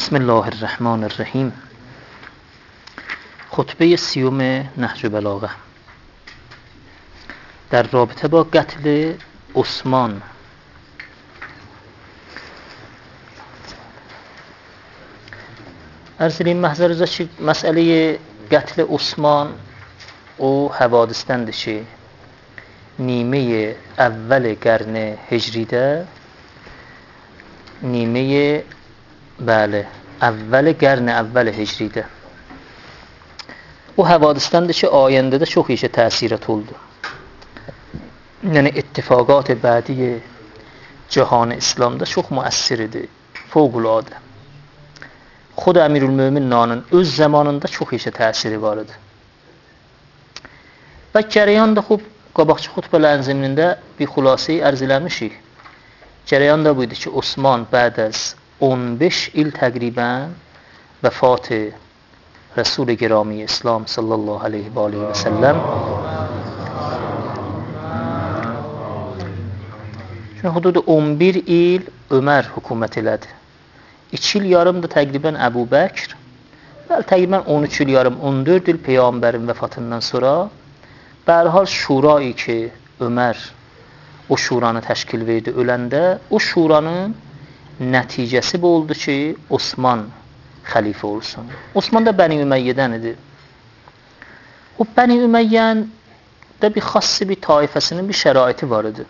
بسم الله الرحمن الرحیم. خطبه سیوم نهج بلاغه در رابطه با قتل عثمان. عرض edeyim محضرınıza ki, مسئله قتل عثمان o havadisdendir نیمه اول قرن هجریده، نیمه اول قرن اول هجریده. O havadisdendir ki ayəndə də çox işə təsirat oldu. Yəni ittifaqat bədi cahan İslamda çox müəssir idi, fövqəladə. Xud Əmirülmöminlərin öz zamanında çox işə təsiri var idi. Və cərəyan da qabaqçı xutbələrin zəminində bir xülasəyi ərz eləmişik. Cərəyan da bu idi ki, Osman bəd az 15 il təqribən vəfat Resul-i Girami İslam sallallahu aleyhi və səlləm. Çünki hududu 11 il Ömər hökumət elədi. 2 il yarım da təqribən Əbu Bəkr. Bəli, təqribən 13 il yarım, 14 il Peyğəmbərin vəfatından sonra bərhal şurayı ki, Ömər o şuranı təşkil verdi öləndə, o şuranın nəticəsi bu oldu ki, Osman xəlifə olsun. Osman da Bəni Üməyyədən idi. O Bəni Üməyyən də bir xassi bir taifəsinin bir şəraiti var idi.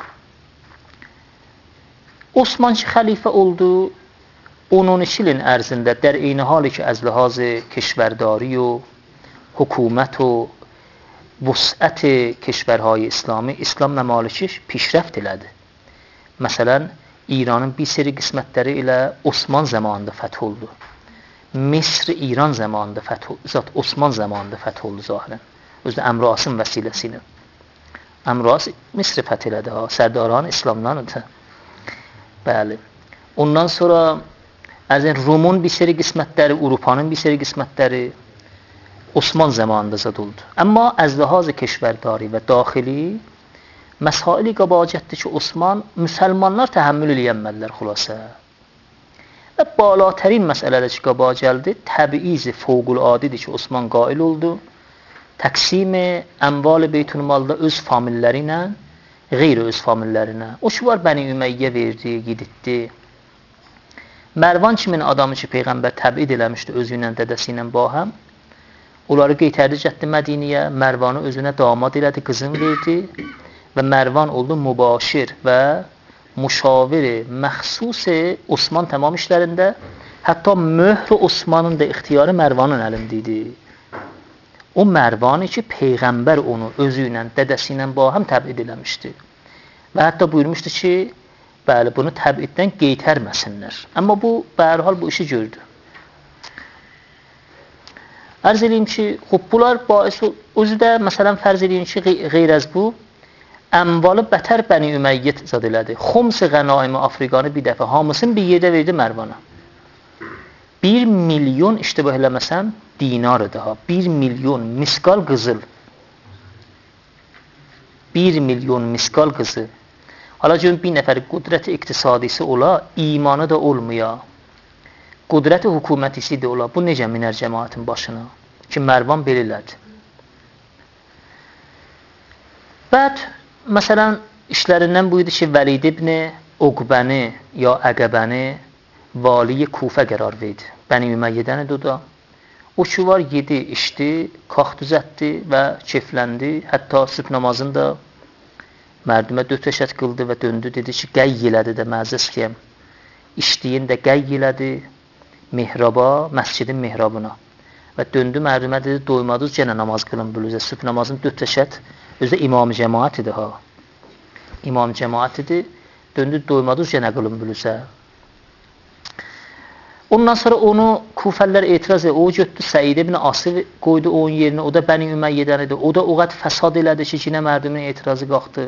Osman ki, xəlifə oldu, 10-12 ilin ərzində در این حالی که از لحاظ کشورداری و حکومت و وسعت کشورهای اسلامی اسلام ممالکش پیشرفت elədi. Məsələn, İranın bir seri qismətləri ilə Osman zamanında fəth oldu. Misr İran zamanında fəth oldu. Zat Osman zamanında fəth oldu zahirən. Özdə Əmrasın vəsiləsi ilə. Əmras Misri fəth elədi ha, sərdarların İslamdan ötə. Bəli. Ondan sonra Rumun bir seri qismətləri, Avropanın bir seri qismətləri Osman zamanında zad oldu. Amma az lihaz keşvərdari və daxili məsaili qabacətdir ki, Osman müsəlmanlar təhəmmül eləyənmədilər xülasə. Və balatərin məsələdə ki, qabağa gəldi, təbiizi fövqüladidir ki, Osman qail oldu. Təqsim əmval beytülmalda öz familləri ilə, qeyri öz familləri ilə. O ki var Bəni Ümeyyə verdi, giditdi. Mərvan kimin adamı ki, Peyğəmbər təbid eləmişdi özü ilə, dədəsi ilə bahəm. Onları qeytərdi cətdi Mədiniyə, Mərvanı özünə damad elədi, qızın verdi və Mərvan oldu mübaşir və müşavir məxsus Osman tamam işlərində. Hətta möhr Osmanın da ixtiyarı Mərvanın əlində idi. O Mərvanı ki, Peyğəmbər onu özü ilə, dədəsi ilə bahəm təbid eləmişdi. Və hətta buyurmuşdu ki, bəli, bunu təbiddən qeytərməsinlər. Amma bu, bərhal bu işi gördü. Ərz edeyim ki, bunlar bais özü də, məsələn, fərz edeyim ki, qeyr az bu, əmvalı bətər Bəni Üməyyət zad elədi. Xums qənaimi Afriqanı bir dəfə, hamısını bir yerdə verdi Mərvana. 1 milyon, iştibah eləməsəm, dinar daha. 1 milyon miskal qızıl. 1 milyon miskal qızıl. Hala görün, bir nəfər qudrəti iqtisadisi ola, imanı da olmaya. Qudrəti hökumətisi də ola. Bu necə minər cəmaətin başına? Ki, Mərvan belirlədi. Bəd, məsələn, işlərindən bu idi ki, Vəlid ibn Uqbəni ya Əqəbəni vali Kufə qərar verdi. Bəni Üməyyədən idi o da. O ki var, yedi, içdi, qax düzətdi və keyfləndi. Hətta sübh namazında mərdümə 4 rəkət qıldı və döndü, dedi ki, qəy elədi də məzə istəyəm. İçdiyin də qəy elədi mihraba, məscidin mihrabına. Və döndü mərdümə, dedi, doymadınız, yenə namaz qılın bülüzə. Sübh namazın 4 rəkət, özdə imam-ı cəmaət idi ha. İmam cəmaət idi, döndü, doymadınız, yenə qılın bülüzə. Ondan sonra onu Kufəllər etiraz edir. O götdü Səid ibn Asir qoydu onun yerinə. O da Bəni Üməyyədən idi. O da o qədər fəsad elədi ki, yenə mərdümin etirazı qalxdı.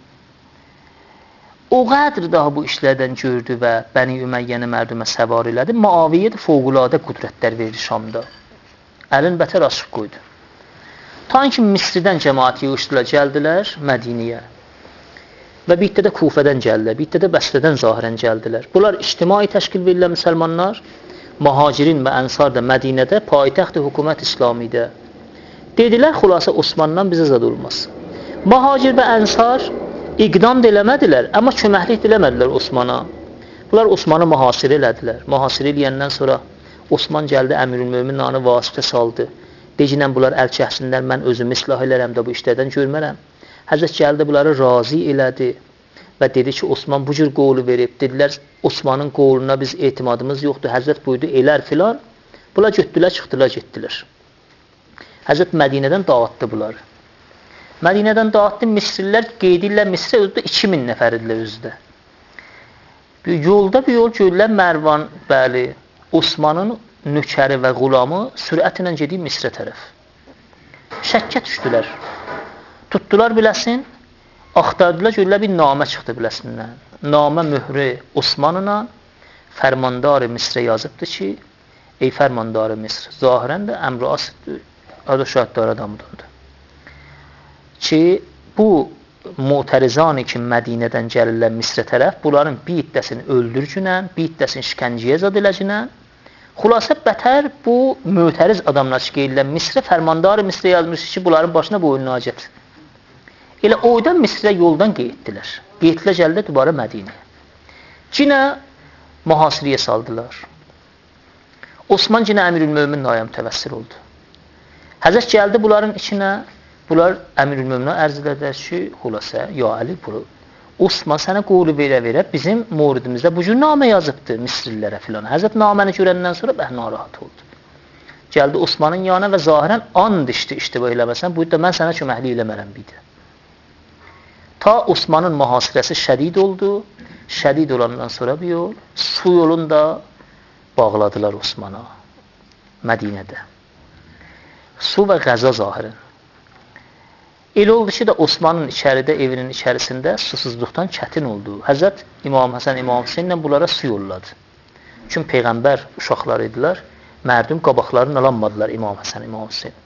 O qədər daha bu işlərdən gördü və Bəni Üməyyəni mərdümə səvar elədi. Muaviyyə də fövqəladə qüdrətlər verdi Şamda. Əlin bətər açıq qoydu. Ta ki Misridən cəmaat yığışdılar, gəldilər Mədiniyə. Və bitdə də Kufədən gəldilər, bitdə də Bəsrədən zahirən gəldilər. Bunlar ictimai təşkil verirlər müsəlmanlar. Muhacirin və Ənsar da Mədinədə paytaxt hökumət İslamidə. Dedilər, xülasə Osmandan bizə zad olmaz. Muhacir və Ənsar iqdam da eləmədilər, amma köməklik də eləmədilər Osmana. Bunlar Osmanı mühasirə elədilər. Mühasirə eləyəndən sonra Osman gəldi, Əmirülmömin nanı vasitə saldı. Decinən bunlar əl çəksinlər, mən özümü islah elərəm də bu işlərdən görmərəm. Həzrət gəldi, bunları razı elədi və dedi ki, Osman bu cür qovlu verib. Dedilər, Osmanın qovluna biz etimadımız yoxdur. Həzrət buyurdu, elər filan. Bunlar götdülər, çıxdılar, getdilər. Həzrət Mədinədən dağıtdı bunları. Mədinədən dağıtdı, Misrlilər qeydirlər, Misrə özdə 2000 nəfəridirlər özdə. Yolda bir yol görürlər, Mərvan, bəli, Osmanın nökəri və qulamı sürətlə gedib Misrə tərəf. Şəkkə düşdülər. Tutdular biləsin, axtardılar, görürlər, bir namə çıxdı biləsindən. Namə mührü Osmanına fərmandarı Misrə yazıbdır ki, ey fərmandarı Misr, zahirən də əmr-i asıddır, adı şəhəddar adamıdır. Ki, bu mu'tərizani ki, Mədinədən gəlirlər Misrə tərəf, bunların bir iddəsini öldürcünən, bir iddəsini şikənciyə zad eləcünən, xülasə bətər bu mütəriz adamlar ki, qeyirlər Misrə, fərmandarı Misrə yazmış ki, bunların başına boynuna acət. Elə oydan Misrə yoldan qeyitdilər. Qeyitlər gəldi dubara Mədinəyə. Cinə mühasirəyə saldılar. Osman cinə Əmirülmömin nayəm təvəssül oldu. Həzrət gəldi bunların içinə, bunlar Əmirülmöminə ərz edədilər ki, xülasə, ya Əli, Osman sənə qovlu verə-verə bizim muridimizdə bu cür namə yazıbdır Misrillərə filan. Həzrət naməni görəndən sonra narahat oldu. Gəldi Osmanın yanına və zahirən and içdi, iştibah eləməsən, buyurdu da mən sənə köməklik eləmərəm bidi. Ta Osmanın mühasirəsi şədid oldu. Şədid olandan sonra bir yol, su yolunda bağladılar Osmana Mədinədə. Su və qəza zahirən. Elə oldu ki, da Osmanın içəridə, evinin içərisində susuzluqdan çətin oldu. Həzrət İmam Həsən, İmam Hüseynlə bunlara su yolladı. Çünki Peyğəmbər uşaqları idilər, mərdum qabaqlarını alanmadılar İmam Həsən, İmam Hüseyn.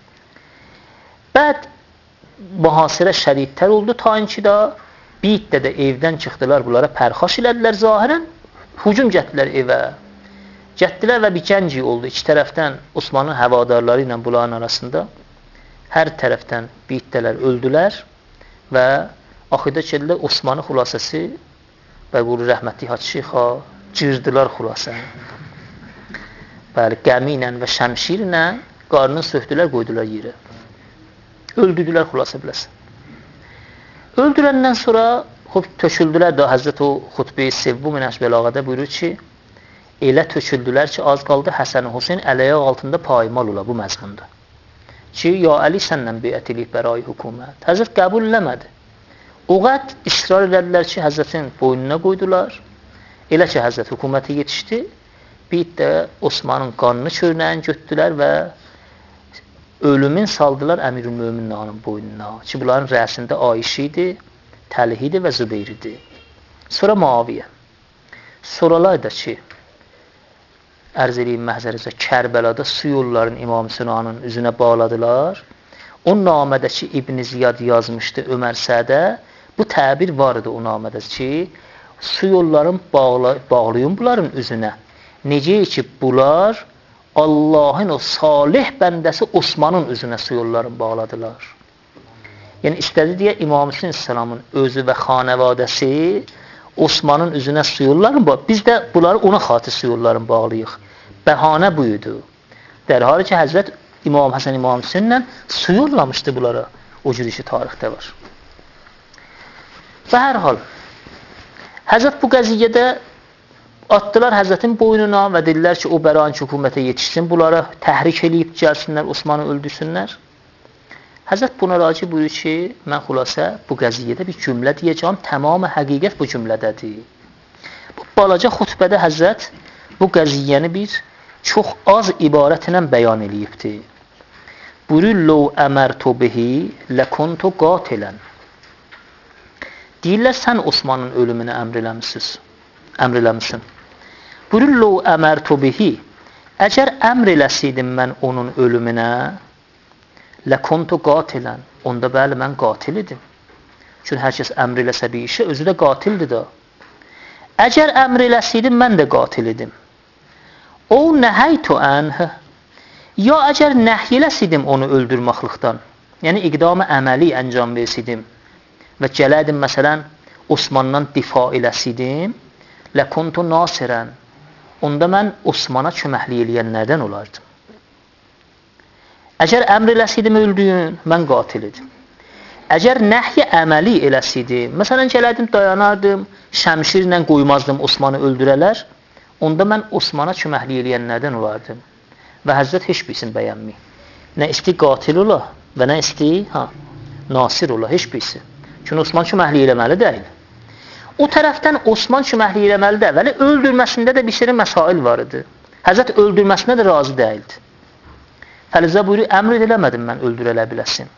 Bəd mühasirə şədidtər oldu, tainki da bir iddə də evdən çıxdılar, bunlara pərxaş elədilər zahirən, hücum gətdilər evə. Gətdilər və bir gənci oldu, iki tərəfdən Osmanın həvadarları ilə bunların arasında. Hər tərəfdən bir iddələr öldülər və axıda gəlilər Osmanı xülasəsi və quru rəhmətli Hacı Şeyxa cırdılar xülasəni. Bəli, qəmi ilə və şəmşirlə qarnını söhdülər, qoydular yerə. Öldürdülər xülasə biləsən. Öldürəndən sonra töküldülər də Həzrət o xutbə-i Sevbu Minəş Bəlağədə buyurur ki, elə töküldülər ki, az qaldı Həsən Hüseyn əl-ayaq altında paymal ola bu məzmunda. Ki, ya Əli səndən beyət eləyib bərai hökumət. Həzrət qəbul eləmədi. O qəd israr elədilər ki, Həzrətin boynuna qoydular. Elə ki, Həzrət hökuməti yetişdi, bir də Osmanın qanını çörnəyini götdülər və ölümün saldılar Əmirülmömin nanın boynuna. Ki, bunların rəsində Ayşə idi, Təlihi idi və Zübeyir idi. Sonra Muaviyə. Soralar da ki, ərz edeyim məhzərinizə, Kərbəlada su yollarını İmam Sinanın üzünə bağladılar. O namədəki İbn Ziyad yazmışdı Ömər Sədə. Bu təbir var idi o namədə ki, su yollarını bağlayın bunların üzünə. Necə ki, bunlar Allahın o salih bəndəsi Osmanın üzünə su yollarını bağladılar. Yəni, istədi deyə İmam Hüseyin Səlamın özü və xanəvadəsi Osmanın üzünə su yollarını bağlayır. Biz də bunları ona xatir su yollarını bağlayıq. Bəhanə buydu. Dərhali ki, Həzrət İmam Həsən, İmam Hüseynlə su yollamışdı bunlara. O cür işi tarixdə var. Və hər hal, Həzrət bu qəziyyədə atdılar Həzrətin boynuna və dedilər ki, o bərain hökumətə yetişsin, bunlara təhrik eləyib gəlsinlər, Osmanı öldürsünlər. Həzrət buna raci buyurur ki, mən xülasə bu qəziyyədə bir cümlə deyəcəm, tamamı həqiqət bu cümlədədir. Bu balaca xutbədə Həzrət bu qəziyyəni bir çox az ibarətlə bəyan eləyibdir. Buyurur, "Ləv əmərtu bihi ləkuntu qatilən." Deyirlər, sən Osmanın ölümünü əmr eləmisin. Buyurur, "Ləv əmərtu bihi." Əgər əmr eləsəydim mən onun ölümünə, ləkuntu qatilən. Onda bəli, mən qatil idim. Çünki hər kəs əmr eləsə bir işə, özü də qatildir da. Əgər əmr eləsəydim, mən də qatil idim. O nəhəytu anhu, ya əgər nəhy eləsidim onu öldürməklikdən, yəni iqdam-ı əməli əncam versidim və gələdim məsələn Osmandan difa eləsidim, ləkuntu nasirən, onda mən Osmana köməklik eləyənlərdən olardım. Əgər əmr eləsidim öldüyün, mən qatil idim. Əgər nəhy əməli eləsidim, məsələn gələdim dayanardım, şəmşirlə qoymazdım Osmanı öldürələr, onda mən Osmana köməklik eləyənlərdən olardım. Və Həzrət heç birisini bəyənməyib. Nə isti qatil ola və nə isti nasir ola, heç birisi. Çünki Osman köməklik eləməli deyil. O tərəfdən Osman köməklik eləməli də, vəli öldürməsində də bir sürü məsail var idi. Həzrət öldürməsinə də razı deyildi. Fəlizə buyuruyor, əmr eləmədim mən öldürələ biləsin.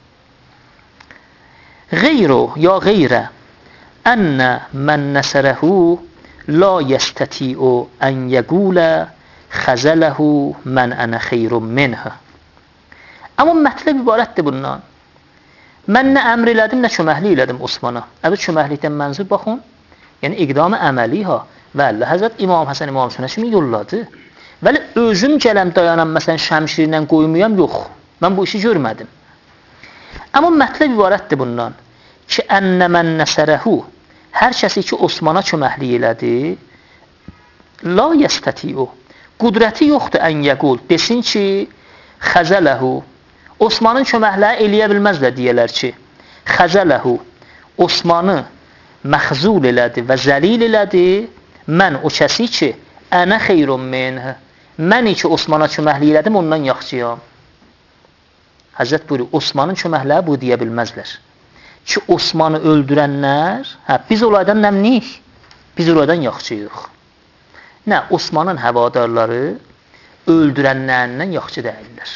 Qeyru, ya qeyrə, ənnə mən nəsərəhu la yəstəti'u ən yəqulə xəzələhu mən ənə xeyrun minhə. Amma mətləb ibarətdir bundan. Mən nə əmr elədim, nə köməklik elədim Osmana. Əvvəl köməklikdən mənzur baxın, yəni iqdam-ı əməli ha. Vəllə, Həzrət İmam Həsən İmam Hüseynə kimi yolladı. Vəli özüm gələm dayanam, məsələn şəmşirlə qoymuyam, yox. Mən bu işi görmədim. Amma mətləb ibarətdir bundan ki, ənnə mən nəsərəhu, hər kəsi ki Osmana köməklik elədi, la yəstəti'u, qudrəti yoxdur ən yəqul, desin ki, xəzələhu, Osmanın köməkləri eləyə bilməzlər deyələr ki, xəzələhu, Osmanı məxzul elədi və zəlil elədi, mən o kəsi ki, ənə xeyrun minhə, məni ki Osmana köməklik elədim, ondan yaxşıyam. Həzrət buyuruyor, Osmanın köməkləri bu deyə bilməzlər. Ki Osmanı öldürənlər, biz olaydan nəmniyik, biz olaydan yaxşıyıq. Nə, Osmanın həvadarları öldürənlərindən yaxşı deyirlər.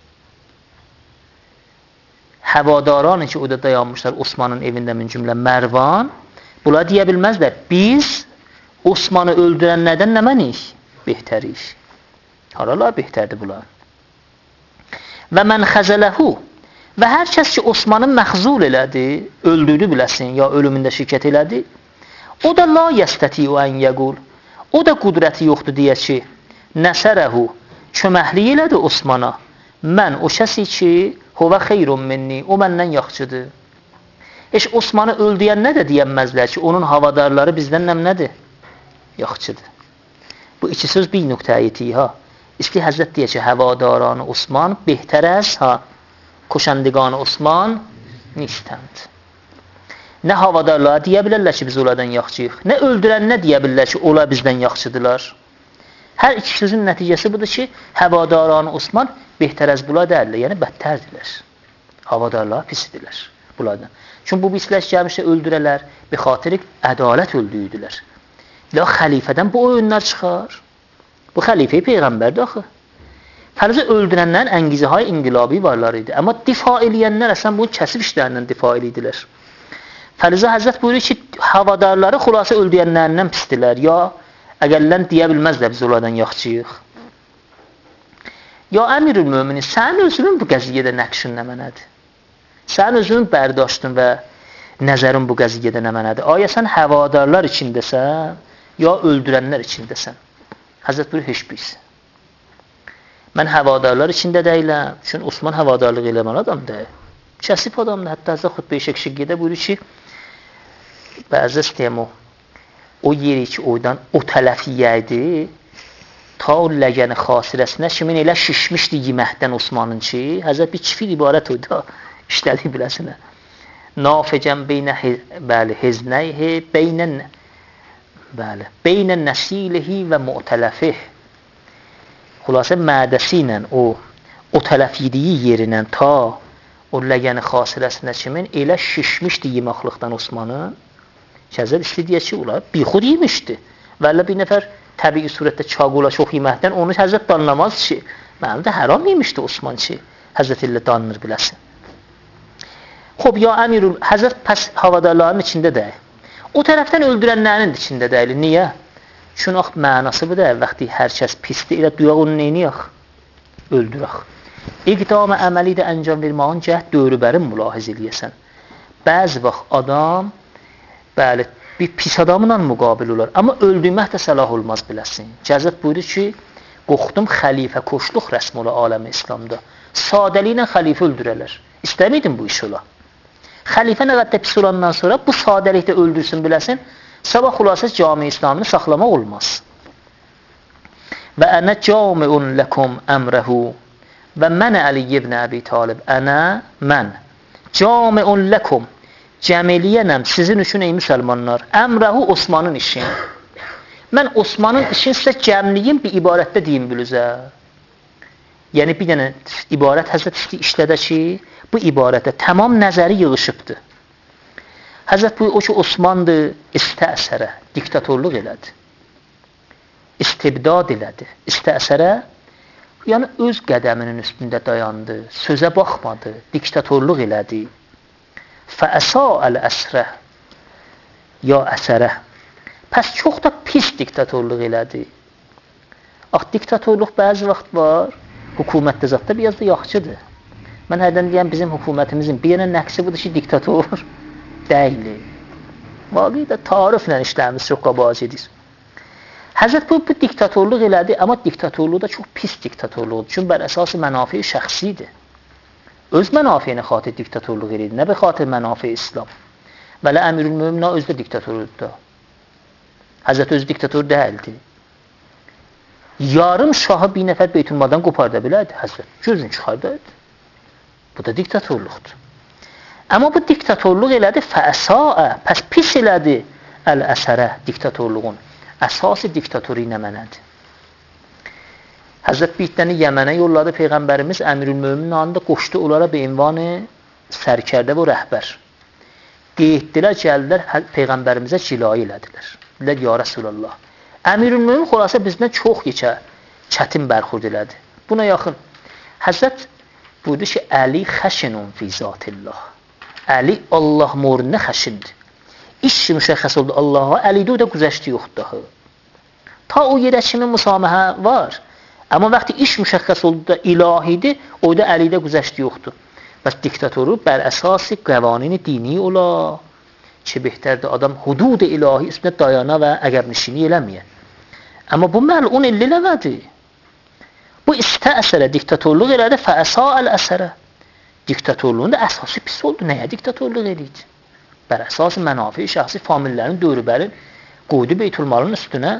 Həvadaranı ki, o da dayanmışlar Osmanın evində min cümlə Mərvan, bunlar deyə bilməzlər, biz Osmanı öldürənlərdən nə mənik? Behtərik. Haralar behtərdir bunlar. Və mən xəzələhu, və hər kəs ki Osmanı məxzul elədi, öldürdü biləsin, ya ölümündə şirkət elədi, o da la yəstəti'u ən yəqul, o da qudrəti yoxdur deyə ki, nəsərəhu, köməklik elədi Osmana, mən o kəsi ki, huvə xeyrun minni, o məndən yaxşıdır. Heç Osmanı öldürən nə də deyənməzlər ki, onun havadarları bizdən nədir? Yaxşıdır. Bu iki söz bir nöqtəyə yetik ha. İsti Həzrət deyək ki, həvadaranı Osman behtər əz ha, koşandiqanı Osman nistənd. Nə havadarları deyə bilərlər ki, biz onlardan yaxşıyıq, nə öldürən nə deyə bilərlər ki, onlar bizdən yaxşıdırlar. Hər iki sözün nəticəsi budur ki, həvadaranı Osman behtər əz bunlar deyirlər, yəni bəttərdirlər. Havadarlar pisidirlər bunlardan. Çünki bu pislər gəlmişsə öldürələr, bir xatiri ədalət öldüydülər. Ya xəlifədən bu oyunlar çıxar. Bu xəlifəyi peyğəmbərdir axı. Fərzə öldürənlərin əngizə-hay inqilabi varlar idi. Amma difa eləyənlər əslən bunun kəsib işlərindən difa eləyidilər. Fərzə Həzrət buyurur ki, havadarları xülasə öldürənlərindən pisdilər. Ya əgərlən deyə bilməzlər biz onlardan yaxşıyıq. Ya əmirül möminin, sənin özünün bu qəziyyədə nəqşin nə mənədir? Sənin özünün bərdاشtın və nəzərin bu qəziyyədə nə mənədir? Aya sən həvadarlar içindəsən, ya öldürənlər içindəsən? Həzrət buyurur, heç birisi. Mən həvadarlar içində deyiləm. Çünki Osman həvadarlıq eləmən adam deyil. Kəsib adamdır. Hətta Həzrət xutbə-i şəkşəqiyədə buyurur ki, bəzi istəyəm o yeri ki, oydan o tələfiyyə idi, ta o ləgəni xasirəsinə kimin elə şişmişdi yeməkdən Osmanın ki, Həzrət bir kifir ibarət oyda işlədi biləsinə. Nafecən beynə heznəyhi, beynə nəsilihi və mu'tələfih. Xülasə mədəsi ilə o tələf yediyi yerindən ta o ləgəni xasirəsinə kimin elə şişmişdi yeməklıqdan Osmanın, Kəzər istədiyə ki, ular bir xud yemişdi. Vəllə bir nəfər təbii surətdə çaqula çox yeməkdən onu Həzrət danlamaz ki, mənim də həram yemişdi Osman ki, Həzrət ilə danılır biləsin. Xob, ya əmirul, Həzrət pəs havadarların içində deyil. O tərəfdən öldürənlərin içində deyil. Niyə? Çünki ax, mənası bu da, vaxtı hər kəs pisdir, elə duyaq onu neyniyək? Öldürək. İqdam-ı əməli də əncam vermağın cəhd dövrübərin mülahiz eləyəsən. Bəzi vaxt adam, bəli, bir pis adamla müqabil olar. Amma öldürmək də səlah olmaz biləsin. Həzrət buyurur ki, Qorxdum xəlifə koşluq rəsm ola aləmi İslamda. Sadəliylə xəlifə öldürərlər. İstəmirdim bu iş ola. Xəlifə nə qədər pis olandan sonra bu sadəlikdə öldürsün biləsin, sabah xülasəs cami İslamını saxlamaq olmaz. Və ənə camiun ləkum əmrəhu və mənə Əli ibn Əbi Talib mən camiun ləkum cəmiliyənəm sizin üçün ey müsəlmanlar əmrəhu Osmanın işin. Mən Osmanın işin sizə cəmliyim bir ibarətdə deyim bilüzə. Yəni bir dənə ibarət Həzrət işlədə ki, bu ibarətə tamam nəzəri yığışıbdır. Həzrət bu o ki Osmandır, istəsərə, diktatorluq elədi. İstibdad elədi. İstəsərə, yəni öz qədəminin üstündə dayandı, sözə baxmadı, diktatorluq elədi. Fəəsə'əl əsrə ya əsərə. Pəs çox da pis diktatorluq elədi. Diktatorluq bəzi vaxt var, hökumətdə zətdə biraz da yaxşıdır. Mən hərdən deyəm, bizim hökumətimizin bir yana nəqsi budur ki, diktator deyil. Vaqidə tariflə işlərimiz çox qabac edir. Həzrət bu diktatorluq elədi, amma diktatorluq da çox pis diktatorluqdur. Çünki bər əsası mənafi şəxsidir. Öz mənafiyinə xatir diktatorluq elədi, nə bir xatir mənafi İslam. Vələ Əmirül-Möminə özü də diktatorluqdur da. Həzrət öz diktator deyildi. Yarım şahı bir nəfər Beytülmaldan qoparda bilərdi Həzrət. Gözün çıxardaydı. Bu da diktatorluqdur. Amma bu diktatorluq elədi fəəsaə, pəs pis elədi əl-əsərə, diktatorluğun. Əsası diktatori nə mənədir? Həzrət bir dəni Yəmənə yolladı Peyğəmbərimiz Əmirül-Möminin anında qoşdu onlara bir ünvanı sərkərdə və rəhbər. Qeyddilər, gəldilər Peyğəmbərimizə cilayı elədilər. Dedilər, ya Rəsulallah. Əmirül-Mömin xulasa bizdən çox çətin bərxurd elədi. Buna yaxın. Həzrət buyurdu ki, Əli xəşinun fi zatillah. Əli Allah morunə xəşindir. İş müşəxəs oldu Allaha, Əlidə o da güzəşti yoxdur. Ta o yerə kimi müsaməhə var. Amma vaxtı iş müşəxəs oldu da ilahidir, o da Əlidə güzəşti yoxdur. Bəs diktatoru bər əsası qəvanini dini ola ki, behtərdir adam hudud-i ilahi üstünə dayana və əqəbnişini eləməyə. Amma bu məlun eləmədi. Bu istəsərə diktatorluq elədi, fəəsə'əl əsərə. Diktatorluğun da əsası pis oldu. Nəyə diktatorluq eləydi? Bər əsası mənafi şəxsi famillərin dövrübərin qoydu Beytülmalın üstünə.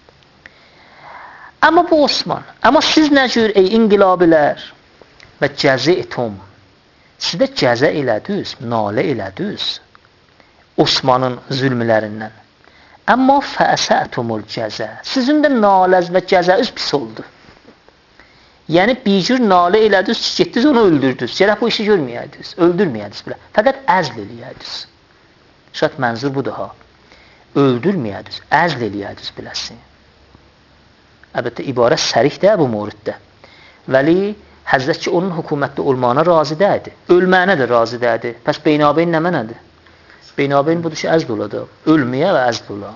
Amma bu Osman, amma siz nə cür ey inqilabilər və cəzi'tum, siz də cəzə elədiniz, nalə elədiniz Osmanın zülmlərindən. Amma fəəsə'tumul cəzə, sizin də naləz və cəzəüz pis oldu. Yəni bir cür nalə elədiniz ki, getdiniz onu öldürdünüz. Gərək bu işi görməyədiniz, öldürməyədiniz belə. Fəqət əzl eləyədiniz. Şayət mənzur budur ha. Öldürməyədiniz, əzl eləyədiniz biləsin. Əlbəttə, ibarət sərihdə bu mövriddə. Vəli, Həzrət ki, onun hökumətdə olmağına razı deyildi. Ölməyinə də razı deyildi. Pəs beynabeyn nə mənədir? Beynabeyn budur ki, əzl oladı. Ölməyə və əzl ola.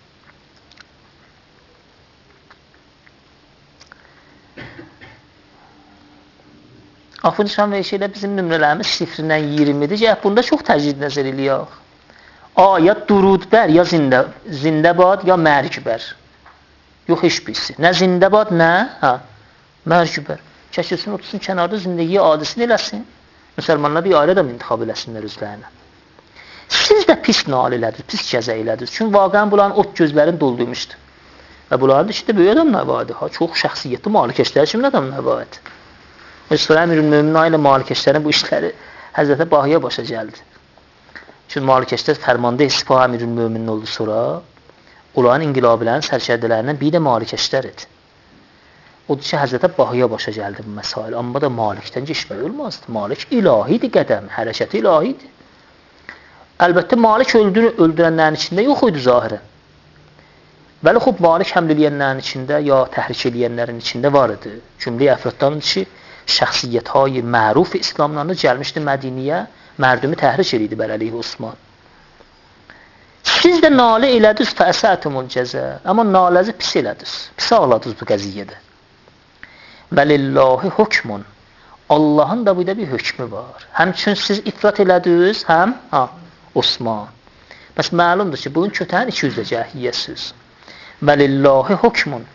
Axırıncı şeylə bizim nömrələrimiz 0-dən 20-dir. Bunda çox təcrid nəzər eləyək. Ya durudbər, ya zindəbad, ya mərkbər. Yox, heç birisi. Nə zindəbad, nə? Mərkbər. Kəsilsin, otursun kənarda zindəgiyə adisini eləsin. Müsəlmanlar bir ayrı da intixab eləsinlər özlərinə. Siz də pis nail elədiniz, pis cəzə elədiniz. Çünki vaqəən bunların ot gözlərini doldurmuşdu. Və bunların içində böyük adamlar vardı. Çox şəxsiyyətli malikəşlər kimin adamlar vardı? Sonra Əmirül-Möminin ilə malikəşlərin bu işləri Həzrətə Bahıya başa gəldi. Çünki malikəşlər fərmanda Sipah Əmirül-Möminin oldu sonra. Onların inqilabilərin sərkərdələrindən bir də malikəşlər idi. Odur ki, Həzrətə Bahıya başa gəldi bu məsail. Amma da Malikdən geçmək olmazdı. Malik ilahidir qədəm, hərəkəti ilahidir. Əlbəttə, Malik öldürənlərin içində yox idi zahirən. Bəli, xub, Malik həml eləyənlərin içində, ya təhrik eləyənlərin içində var idi. Cümləyə əfraddandır ki, şəxsiyyət-hay məruf İslamlarında gəlmişdi Mədiniyə, mərdumi təhrik eləydi bələliyyə Osman. Siz də nalə elədiniz, fəəsətumul cəzə. Amma naləzi pis elədiniz, pis ağladınız bu qəziyyədə. Vəlillahi hukmun. Allahın da burada bir hökmü var. Həmçün siz ifrat elədiniz, həm Osman. Bəs məlumdur ki, bunun kötəyin 200 cəhiyyəsiz. Vəlillahi hukmun.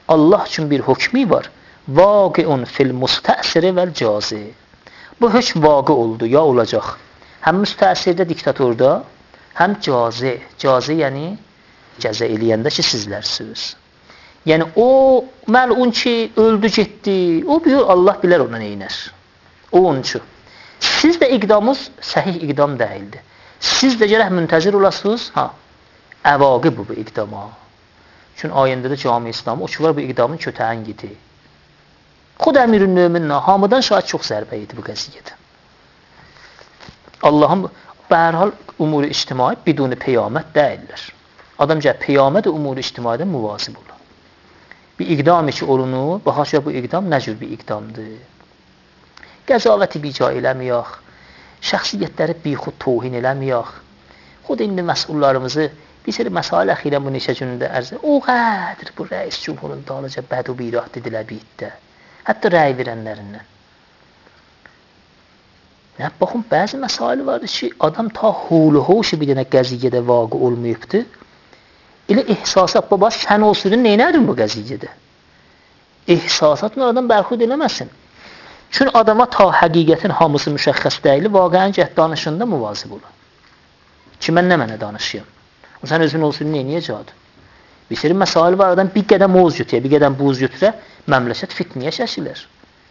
Allah üçün bir hökmü var. Vaqiun fil mustəsiri vəl cazi. Bu hökm vaqi oldu, ya olacaq. Həm müstəsirdə, diktatorda, həm cazi. Cazi yəni cəza eləyəndə ki, sizlərsiniz. Yəni o məlun ki, öldü, getdi, o bir Allah bilər ona neynər. O onun üçün. Siz də iqdamınız səhih iqdam deyildi. Siz də gərək müntəzir olasınız, əvaqib bu iqdama. Çünki ayəndə də cami İslamı, o ki var bu iqdamın kötəyin gidi. Xud əmirün möminlə, hamıdan şahid çox zərbə idi bu qəziyyədə. Allahın, bərhal, umur-i ictimai bidun-i peyamət deyirlər. Adam gəl, peyamət umur-i ictimaidən müvazib olur. Bir iqdam ki olunur, baxaq bu iqdam nə cür bir iqdamdır. Qəzavəti bica eləməyək, şəxsiyyətləri bixud tohin eləməyək. Xud indi məsullarımızı, bir seri məsail əxirən bu neçə günündə ərzə, o qədr bu rəis cümhurun dalıca bəd-u birah dedilə bitdə. Hətta rəy verənlərindən. Baxın, bəzi məsail vardır ki, adam ta hulu-hoşu bir dənə qəziyyədə vaqı olmayıbdır. Elə ihsasat, baba, sən olsudun, neynədin bu qəziyyədə? İhsasatla adam bərxud eləməsin. Çünki adama ta həqiqətin hamısı müşəxəs deyil, vaqəən gəh danışında müvazib olur. Ki, mən nə mənə danışıyam? Sən özün olsudun, neynəyəcəkdir? Bir seri məsail var, adam bir qədəm oğuz götürə, bir qədəm buz götürə, məmləkət fitniyə şəkilir.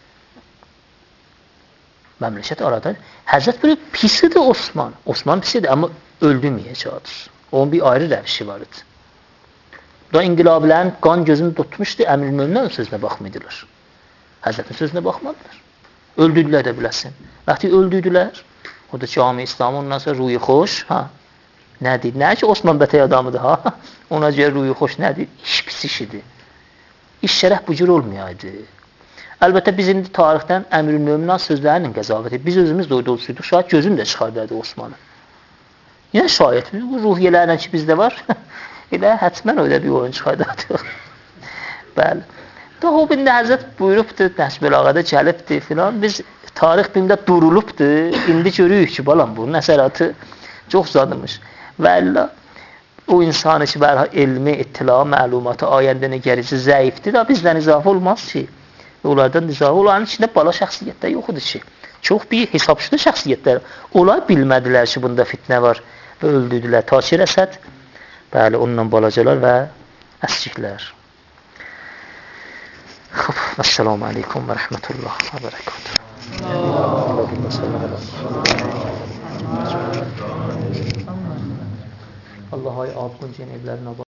Məmləkət aradan. Həzrət böyle pisidir Osman. Osman pisidir, amma öldürməyəcəkdir. Onun bir ayrı rəvişi var idi. Da inqilabilərin qan gözünü tutmuşdu, əmr-i-möminlərin sözünə baxmıydılar. Həzrətin sözünə baxmadılar. Öldürdülər də biləsin. Vaxtı öldürdülər, o da cami İslamı, ondan sonra ruyu xoş, nədir? Nə ki, Osman bətək adamıdır, ona görə ruyu xoş nədir? İş pis işidir. İş şərəf bu cür olmayaydı. Əlbəttə, biz indi tarixdən əmr-i-möminlər sözlərinin qəzavəti, biz özümüz də orada olsaydıq, şayət gözünü də çıxardardı Osmanı. Yəni şayət, bu ruhiyyələrlə ki bizdə var, elə hətmən öyle bir oyun çıxardardı. Bəli. Daha o bində Həzrət buyurubdur, Nəsbəlağada gəlibdir filan, biz tarix bində durulubdur, indi görürük ki, balam bunun əsəratı çox zadırmış. Və əllə, o insanı ki, elmi, ittila, məlumatı, ayəndə nəgərici zəifdir da bizdən izafə olmaz ki. Onlardan izafə olanın içində bala şəxsiyyətlər yoxudur ki. Çox bir hesabşıda şəxsiyyətlər. Onlar bilmədilər ki, bunda fitnə var və öldürdülər. Takir Əsəd, bəli, onunla balacalar və əskiklər. Əssalamu aleykum və rəhmətullah və bərəkatuhu. Allah ay abqun cenevlərinə